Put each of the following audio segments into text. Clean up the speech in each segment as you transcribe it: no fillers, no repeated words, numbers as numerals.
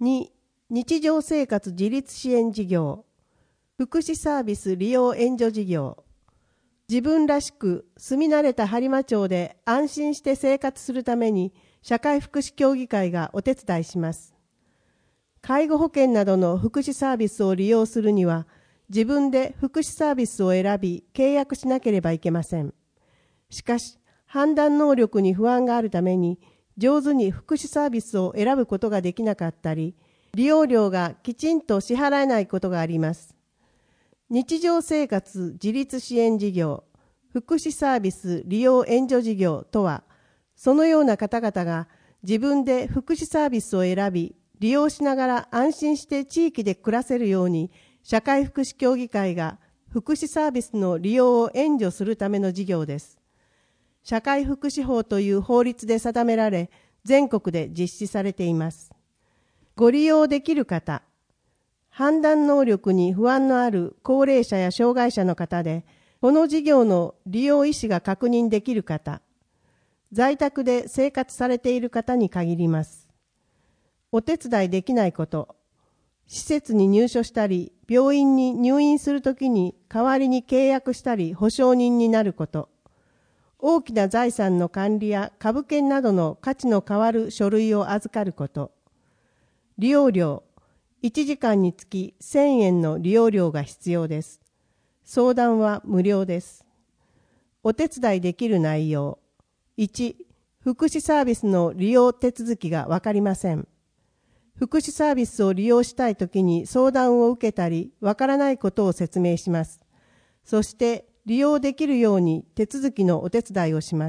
2、日常生活自立支援事業。福祉サービス利用援助事業。自分らしく住み慣れた播磨町で安心して生活するために社会福祉協議会がお手伝いします。介護保険などの福祉サービスを利用するには、自分で福祉サービスを選び契約しなければいけません。しかし、判断能力に不安があるために、上手に福祉サービスを選ぶことができなかったり、利用料がきちんと支払えないことがあります。日常生活自立支援事業、福祉サービス利用援助事業とは、そのような方々が自分で福祉サービスを選び、利用しながら安心して地域で暮らせるように、社会福祉協議会が福祉サービスの利用を援助するための事業です。社会福祉法という法律で定められ、全国で実施されています。ご利用できる方、判断能力に不安のある高齢者や障害者の方で、この事業の利用意思が確認できる方、在宅で生活されている方に限ります。お手伝いできないこと、施設に入所したり、病院に入院するときに代わりに契約したり保証人になること、大きな財産の管理や株券などの価値の変わる書類を預かること、利用料、1時間につき1000円の利用料が必要です。相談は無料です。お手伝いできる内容。1、福祉サービスの利用手続きがわかりません。福祉サービスを利用したいときに相談を受けたり、わからないことを説明します。そして、利用できるように手続きのお手伝いをします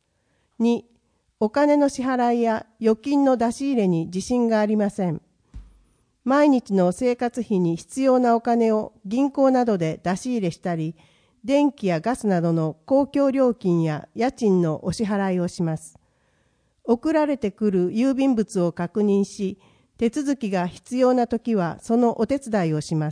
。2、お金の支払いや預金の出し入れに自信がありません。毎日の生活費に必要なお金を銀行などで出し入れしたり、電気やガスなどの公共料金や家賃のお支払いをします。送られてくる郵便物を確認し、手続きが必要なときはそのお手伝いをします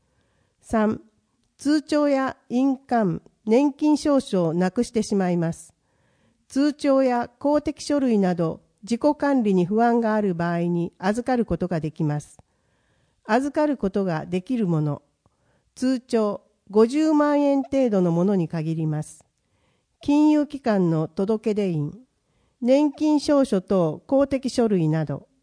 。3、通帳や印鑑、年金証書をなくしてしまいます。通帳や公的書類など自己管理に不安がある場合に預かることができます。預かることができるもの、通帳50万円程度のものに限ります。金融機関の届出印、年金証書等公的書類など、